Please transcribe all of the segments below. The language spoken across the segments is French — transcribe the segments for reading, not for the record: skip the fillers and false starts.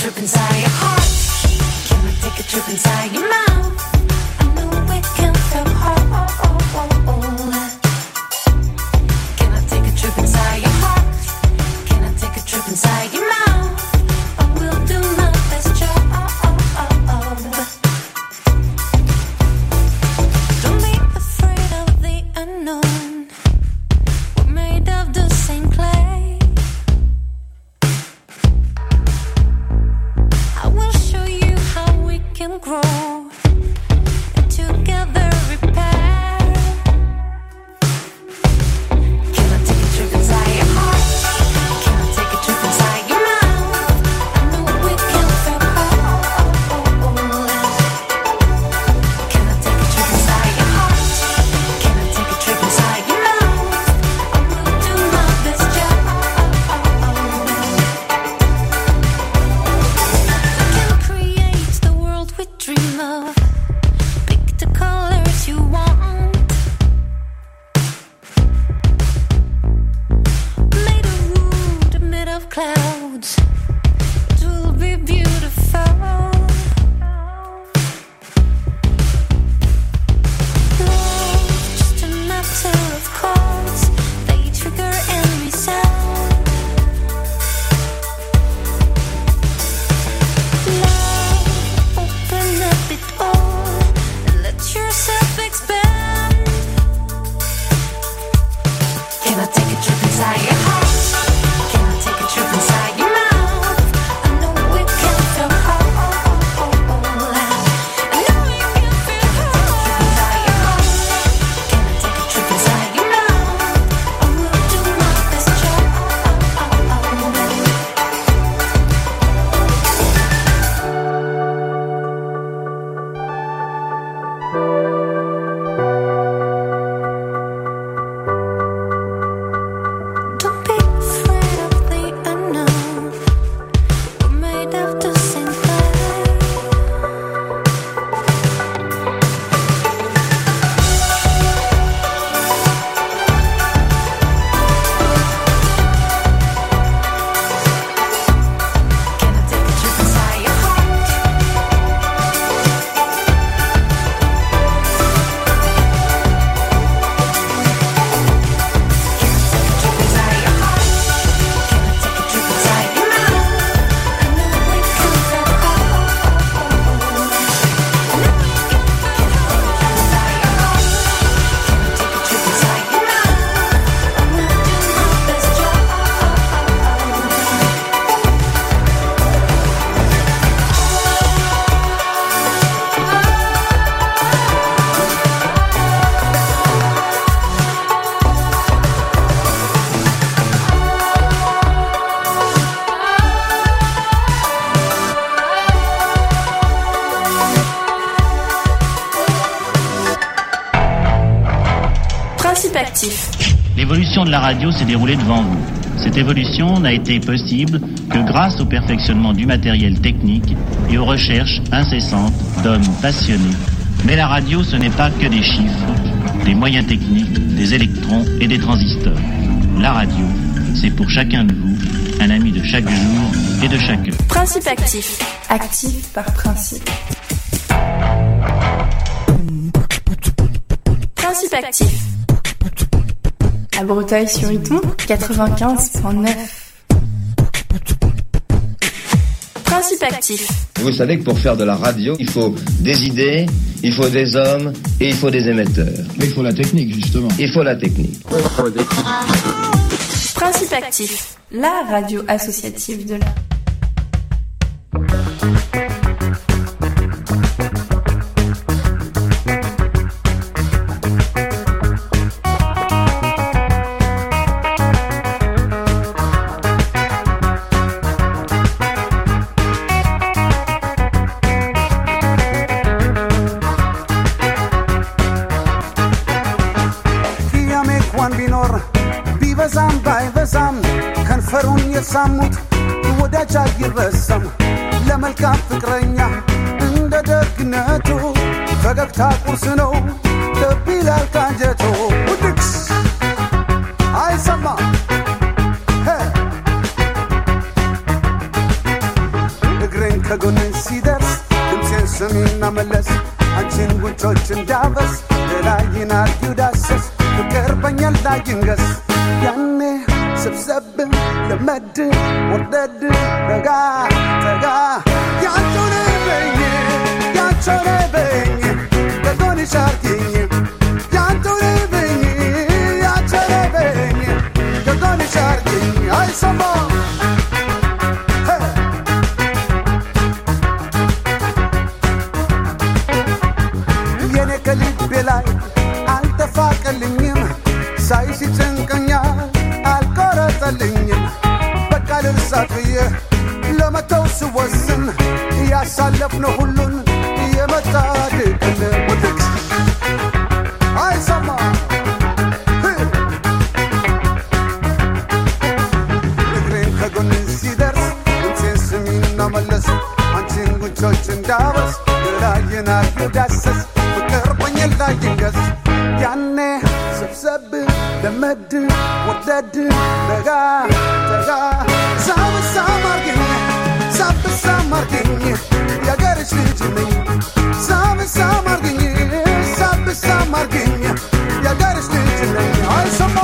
trip inside your heart? Can I take a trip inside your mouth? I know we can feel whole. Can I take a trip inside your heart? Can I take a trip inside your mouth? I will do my best job. Don't be afraid of the unknown. We're made of the same clay. I will show you how we can grow and together repair. Can I take a trip inside your heart? Can I take a trip inside your mouth? I know we can feel whole. Can I take a trip inside your heart? Can I take a trip inside your mouth? I will do my best job. We can create the world we dream of. Pick the colors you want. Made of wood, made of clouds. It will be beautiful. Love, just a matter of chords. They trigger and resound. Love, open up it all and let yourself expand. Can I take a trip inside your heart? Can I take a trip inside your mouth? I know we can feel whole. I know we can feel whole. Can I take a trip inside your mouth? I will do my best job. Don't be afraid of the unknown. We're made of the same clay. Can I take a trip inside your heart? Trip inside your heart. Can I take a trip inside your mouth? I know we can feel whole. I know we can feel whole. Inside your heart. Can I take a trip inside your mouth? I will do my best job. Principe actif. L'évolution de la radio s'est déroulée devant vous. Cette évolution n'a été possible que grâce au perfectionnement du matériel technique et aux recherches incessantes d'hommes passionnés. Mais la radio, ce n'est pas que des chiffres, des moyens techniques, des électrons et des transistors. La radio, c'est pour chacun de vous un ami de chaque jour et de chaque heure. Principe actif. Actif par principe. Principe actif. À Breteuil-sur-Iton, 95.9. Principe actif. Vous savez que pour faire de la radio, il faut des idées, il faut des hommes et il faut des émetteurs. Mais il faut la technique, justement. Il faut la technique. Principe actif. La radio associative de la... ቢበዛም ባይበዛም ከንፈሩን የሳሙት ወዳጅ አይረሳም ለመልካም ፍቅረኛ እንደ ደግነቱ ፈገግታ ቁርስ ነው ልብ ይላል ካንጀቱ ውድቅስ አይሰማም እግሬ ከጎንሽ ሲደርስ ድምፄን ስሚና መለስ አንቺን ጉንጮች እንዳበስ ገላዬን አርጊው ዳሰስ ፍቅር በኛ ላይ ይንገስ ያኔ ሰብሰብ ለመድ ወርደድ ረጋ ተጋ ያንቺን በኝ ያንቺን በኝ ከጎንሽ አርጊኝ ያንቺን በኝ ያንቺን በኝ ከጎንሽ አርጊኝ አይሰማ ላይ አልተፋቀልኝም ሳይሽ ጭንቀኛል አልቆረጠልኝም በቃ ልርሳት ብዬ ለመተው ስወስን ያሳለፍነው ሁሉን የመጣ ድቅል ውድቅ አይሰማ እግሬን ከጎን ሲደርስ ድምፄን ስሚና መለስ አንቺን ጉንጮች እንዳበስ ገላዬን አርጊው ዳሰስ ላይ ይንገስ ያኔ ሰብሰብ ለመድ ወርደድ ረጋ ተጋ ሳብሳም አርጊኝ ሳብሳም አርጊኝ ያገርሽ ልጅ ነኝ ሳብሳም አርጊኝ ሳብሳም አርጊኝ ያገርሽ ልጅ ነኝ አይሰማ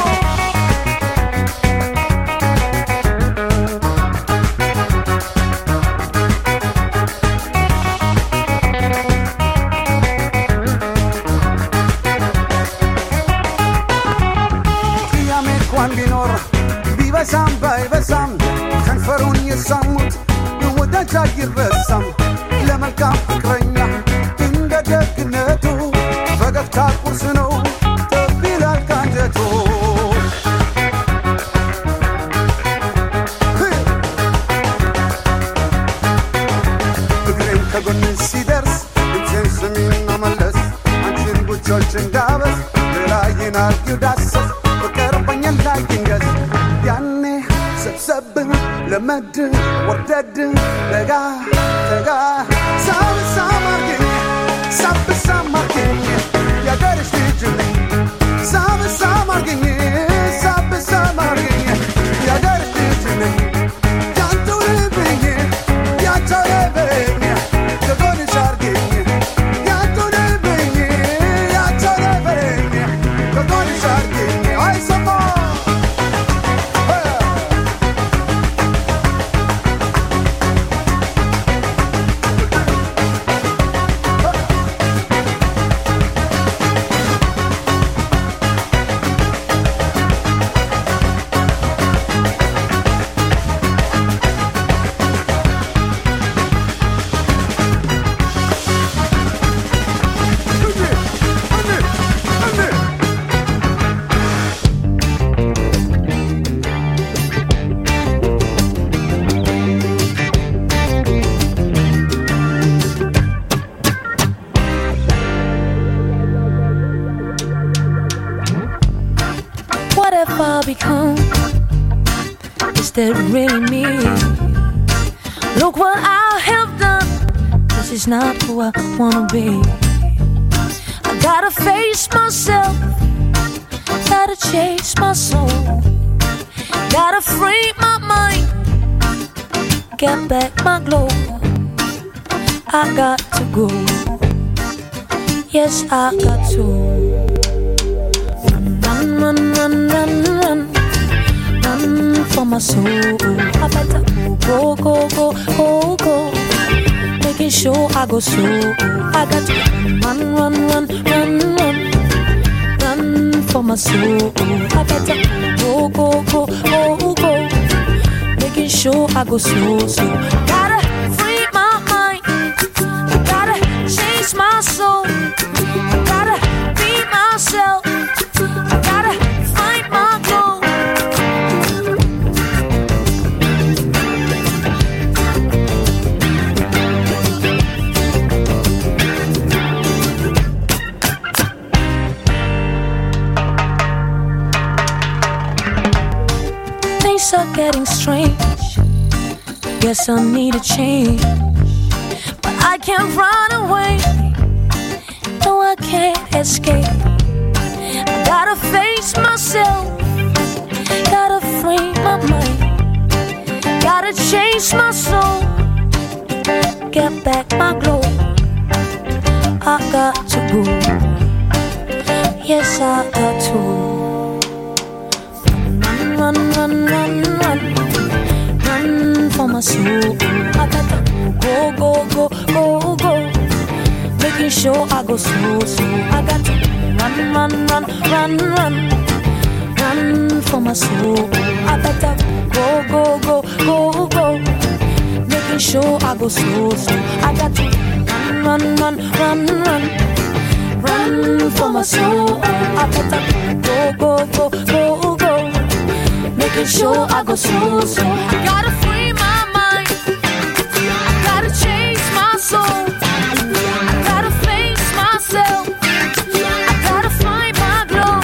በሳም ባይበሳም ከንፈሩን የሳሙት ወዳጅ አይረሳም ለመልካም ፍቅረኛ እንደ ደግነቱ ፈገግታ ቁርስ ነው ጠብ ይላል ካንጀቱ እግሬም ከጎን ሲደርስ ድምፄን ስሚና መለስ አንቺን ጉንጮች እንዳበስ ገላዬን አርጊው ዳሰስ ፍቅር በኛ ላይ ይንገስ ያኔ ሰብሰብ ለመድ ወርደድ ረጋ ተጋ ሳብሳም አርጊኝ ሳብሳም አርጊኝ ያገርሽ ልጅ ነኝ ሳብሳም አርጊኝ ሳብሳም አርጊኝ ያገርሽ ልጅ ነኝ ያንተው ልብኝ ያንተው ልብኝ ከጎንሽ አርጊኝ ያንተው ልብኝ ያንተው ልብኝ ከጎንሽ አርጊኝ አይሰማ Become is that really me? Look what I have done. This is not who I wanna be. I gotta face myself, gotta chase my soul, gotta free my mind, get back my glow. I got to go, yes I got to. Run, run, run, run, run for my soul. I better go, go, go, go, go, making sure I go slow. I got to run, run, run, run, run, run for my soul. I better go, go, go, go, go, making sure I go slow. So gotta free my mind, I gotta chase my soul, I gotta be myself. I gotta find my glow. Things are getting strange. Guess I need a change, but I can't run away. No, I can't escape. Gotta face myself, gotta free my mind, gotta chase my soul, get back my glow. I got to go. Yes, I got to. Run, run, run, run. Run for my soul. I gotta go, go, go, go, go. Making sure I go slow, slow. I got to run, run, run, run, run. Run for my soul. I better go, go, go, go, go. Making sure I go slow, slow. I got to run, run, run, run. Run for my soul. I better go, go, go, go, go. Making sure I go slow, slow. I gotta free my mind. I gotta chase my soul. I gotta face myself. I gotta find my glow.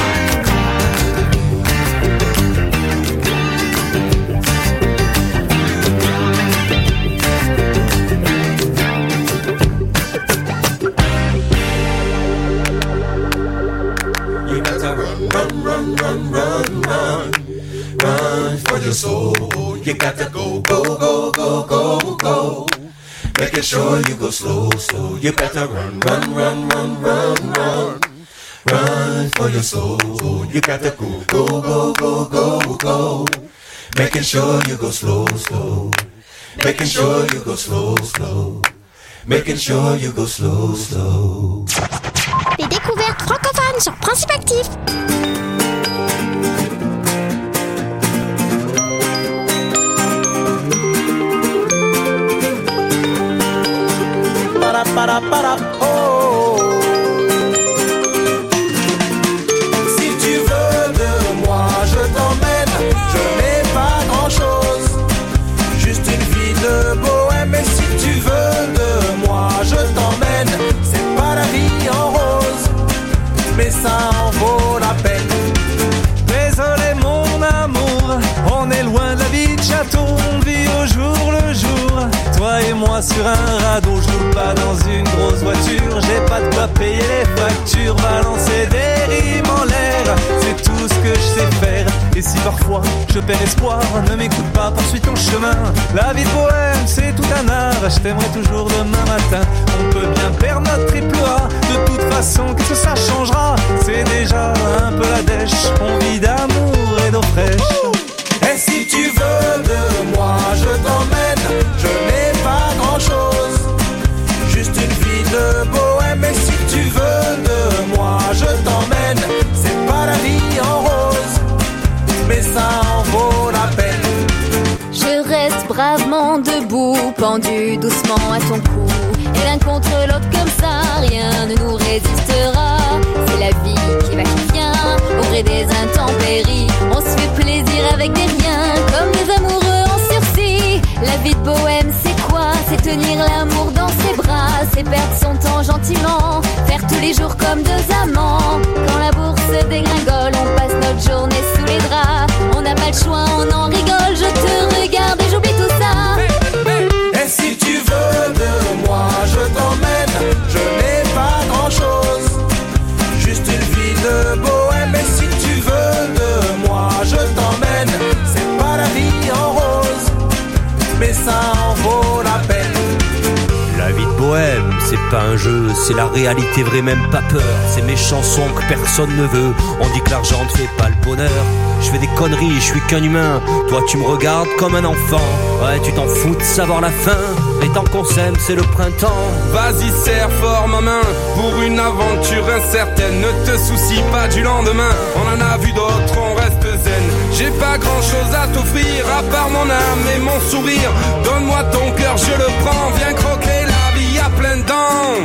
You gotta run, run, run, run, run, run. Run for your soul. You gotta go, go, go, go, go, go. Making sure you go slow, slow. You gotta run, run, run, run, run, run. Run for your soul. You gotta go, go, go, go, go, go. Making sure you go slow, slow. Making sure you go slow, slow. Making sure you go slow, slow. Les découvertes francophones sur Principe Actif. Oh. Si tu veux de moi, je t'emmène. Je n'ai pas grand chose, juste une vie de bohème. Et si tu veux de moi, je t'emmène. C'est pas la vie en rose, mais ça en vaut la peine. Désolé mon amour, on est loin de la vie de château. On vit au jour le jour. Toi et moi sur un radeau, je roule pas dans une grosse voiture. J'ai pas de quoi payer les factures, balancer des rimes en l'air, c'est tout ce que je sais faire. Et si parfois je perds espoir, ne m'écoute pas, poursuis ton chemin. La vie de bohème, c'est tout un art, je t'aimerai toujours demain matin. On peut bien perdre notre triple A, de toute façon, qu'est-ce que ça changera? C'est déjà un peu la dèche, on vit d'amour et d'eau fraîche. Et si tu veux de moi, je t'emmène. Je n'ai pas grand chose, juste une vie de bohème. Et si tu veux de moi, je t'emmène. C'est pas la vie en rose, mais ça en vaut la peine. Je reste bravement debout, pendu doucement à ton cou. Et l'un contre l'autre comme ça, rien ne nous résistera. C'est la vie qui va qui vient, au gré des intempéries. On se fait plaisir avec des riens, comme des amoureux en sursis. La vie de bohème, c'est quoi? C'est tenir l'amour dans ses bras, c'est perdre son temps gentiment, faire tous les jours comme deux amants. Quand la bourse dégringole, on passe notre journée sous les draps. On n'a pas le choix, on en rigole. Je te regarde et j'oublie tout ça. Et si tu veux de moi, je t'emmène. Je n'ai pas grand chose, juste une vie de bohème. Et si tu veux de moi, je t'emmène. C'est pas la vie en rose, mais ça en vaut la peine. La vie de bohème, c'est pas un jeu, c'est la réalité vraie, même pas peur. C'est mes chansons que personne ne veut. On dit que l'argent ne fait pas le bonheur. Je fais des conneries, je suis qu'un humain. Toi tu me regardes comme un enfant. Ouais, tu t'en fous de savoir la fin. Et tant qu'on s'aime, c'est le printemps. Vas-y, serre fort ma main pour une aventure incertaine. Ne te soucie pas du lendemain, on en a vu d'autres, on reste zen. J'ai pas grand chose à t'offrir à part mon âme et mon sourire. Donne-moi ton cœur, je le prends. Viens croquer la vie à pleines dents.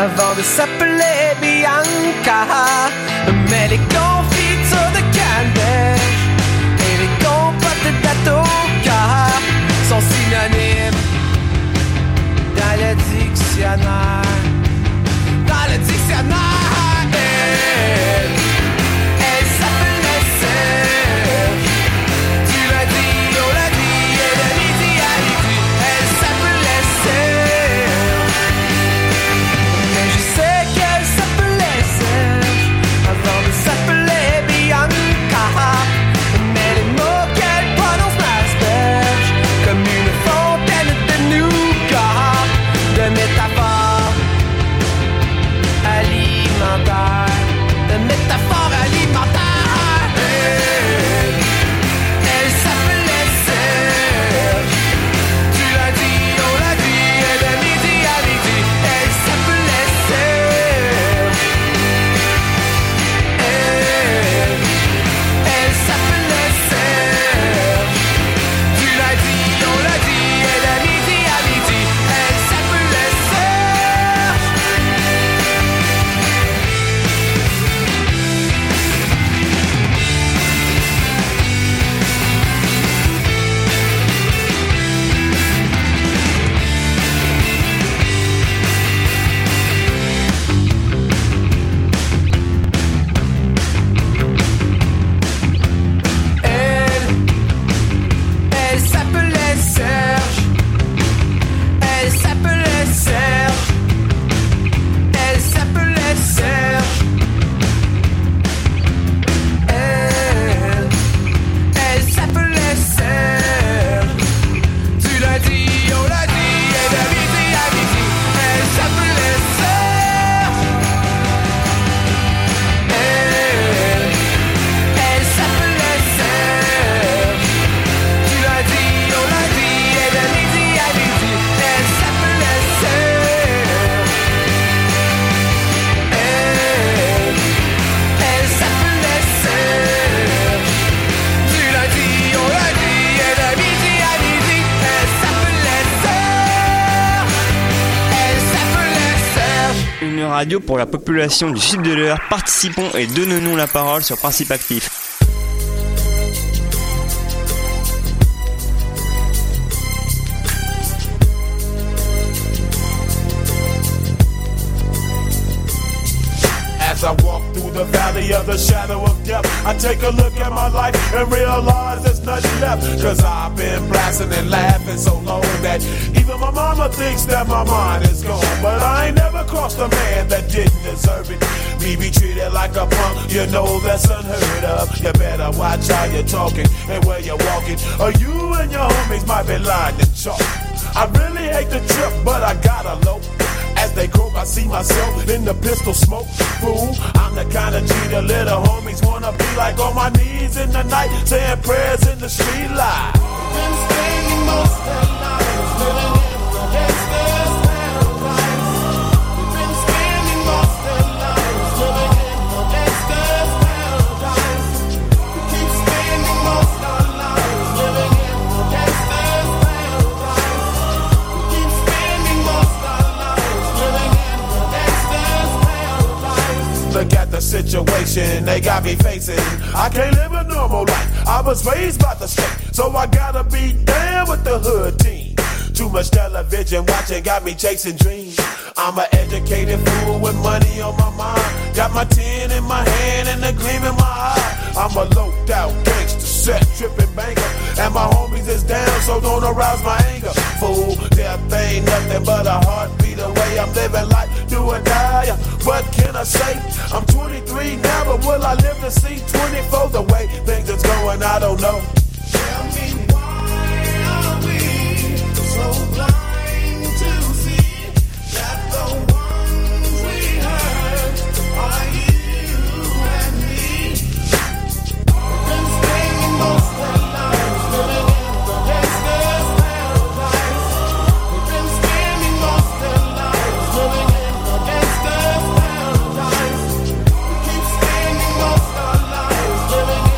avant de s'appeler Bianca. Mais les confitures de canneberge et les compotes d'Atoka sont synonymes dans le dictionnaire. Dans le dictionnaire, elle s'appelait Serge. Du lundi au lundi et de midi à midi, elle s'appelait Serge. Mais je sais qu'elle s'appelait Serge avant de s'appeler Bianca. Mais les mots qu'elle prononce m'aspergent comme une fontaine de nougat, de métaphores alimentaires, de métaphores alimentaires. Elle s'appelait Serge. Du lundi au lundi et de midi à midi, elle s'appelait Serge. Elle s'appelait Serge. Du lundi au lundi et de midi à midi, elle s'appelait Serge. Elle s'appelait Serge. Elle s'appelait Serge. Elle s'appelait Serge. Elle s'appelait Serge. Du lundi au lundi et de midi à midi, elle s'appelait Serge. Elle s'appelait Serge. Du lundi au lundi et de midi à midi, elle s'appelait Serge. Elle s'appelait Serge. Du lundi au lundi et de midi à midi, elle s'appelait Serge. Elle s'appelait Serge. Une radio pour la population du sud de l'Eure. Participons et donnons-nous la parole sur Principe Actif. As I walk through the valley of the shadow of death, I take a look at my life and realize there's nothing left. Cause I've been blasting and laughing so long that even my mama thinks that my mind is gone. But I ain't never crossed a man that didn't deserve it. Me be treated like a punk, you know that's unheard of. You better watch how you're talking and where you're walking, or you and your homies might be lying to chalk. I really hate the trip, but I gotta low. As they croak, I see myself in the pistol smoke. Fool, I'm the kind of G the little homies wanna be like, on my knees in the night, saying prayers in the street light. Been spending most of their lives living in the gangster's paradise. We've been spending most of their lives living in the gangster's paradise. We keep spending most of our lives living in the gangster's paradise. We keep spending most of our lives living in the gangster's paradise. Look at the situation they got me facing. I can't live a normal life. I was raised by the state, so I gotta be down with the hood team. Too much television watching got me chasing dreams. I'm an educated fool with money on my mind. Got my tin in my hand and a gleam in my eye. I'm a loped out gangster, set tripping banker, and my homies is down, so don't arouse my anger. Fool, death ain't nothing but a heartbeat away. I'm living life, do or die. What can I say? I'm 23 now, but will I live to see 24? The way things is going, I don't know. Tell me why are we so blind to see that the ones we hurt are you and me? We've been spending most of our lives living in the gangster's paradise. We've been spending most of our lives living in the gangster's paradise. We keep spending most of our lives living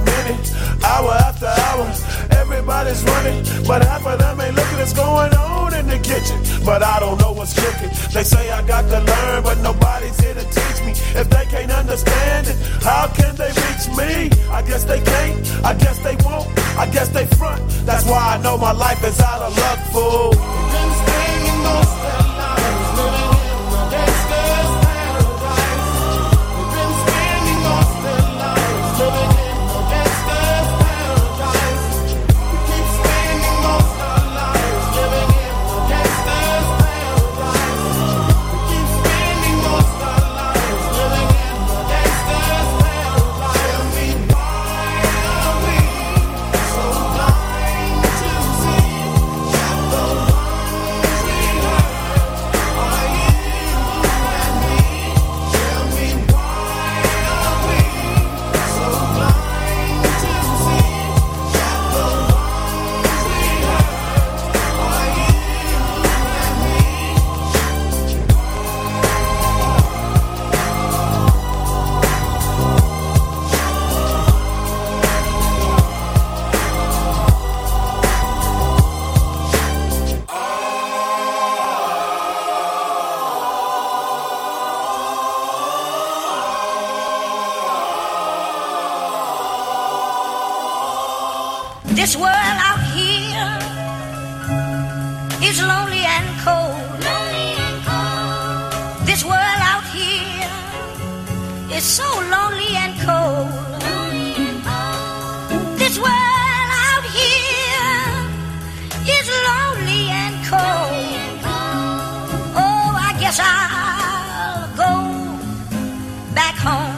minute, hour after hour. Everybody's running, but half of them ain't looking what's going on in the kitchen. But I don't know what's cooking. They say I got to learn, but nobody's here to teach me. If they can't understand it, how can they reach me? I guess they can't, I guess they won't, I guess they front. That's why I know my life is out of luck, fool. Been spending most of their lives living in the gangster's paradise. We've been spending most of their lives living in the gangster's paradise. We keep spending most of our lives living in the gangster's paradise. We keep spending most of our lives living in the gangster's paradise. Tell me why are we so blind to see that the ones we hurt are you and me? Tell me why are we so blind to see that the ones we hurt are you and me? This world out here is lonely and cold. This world out here is so lonely and cold. This world out here is lonely and cold. Oh, I guess I'll go back home.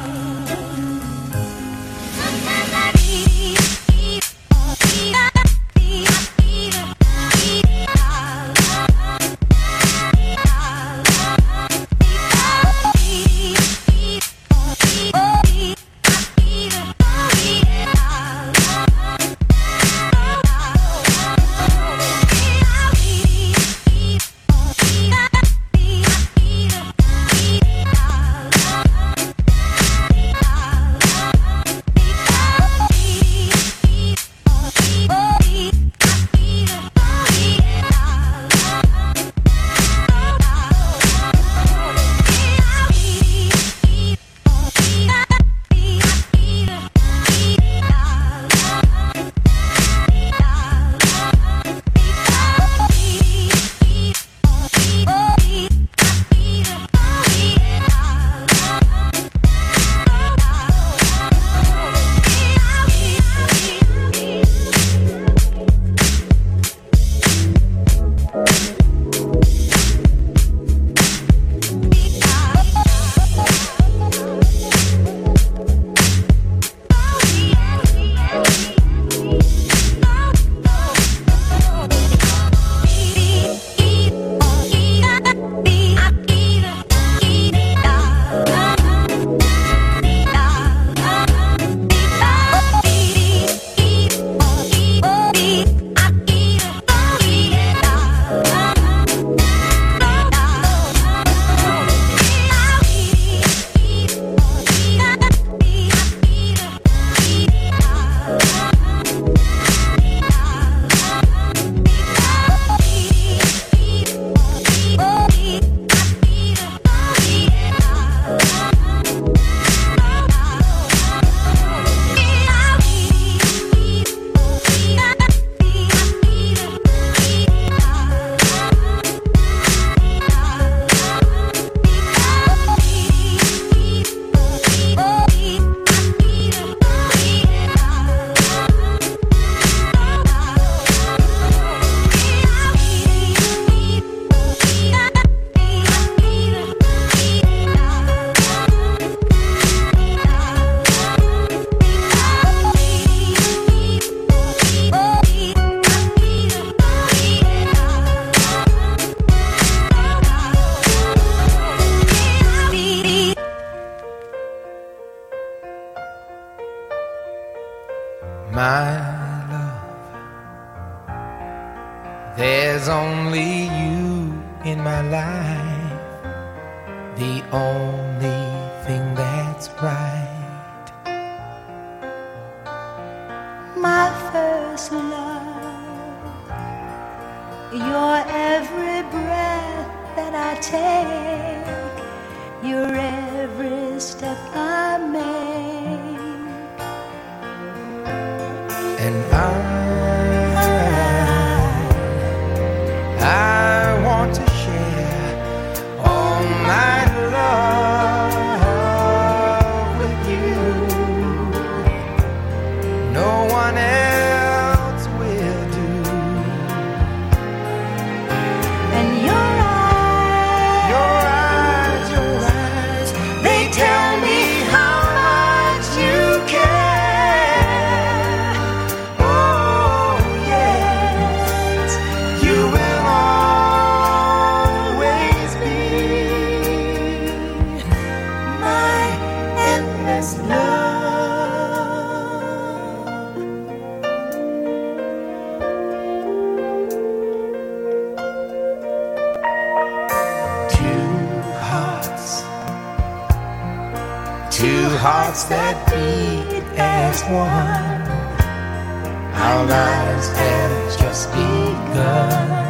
My love, there's only you in my life, the only thing that's right. my first love. You're every breath that I take, you're every step I make. And I want to share all my love with you. No one else will do. And your eyes, they tell me how much you care. Oh yes, you will always be my endless love. Two hearts that beat as one. Our lives have just begun.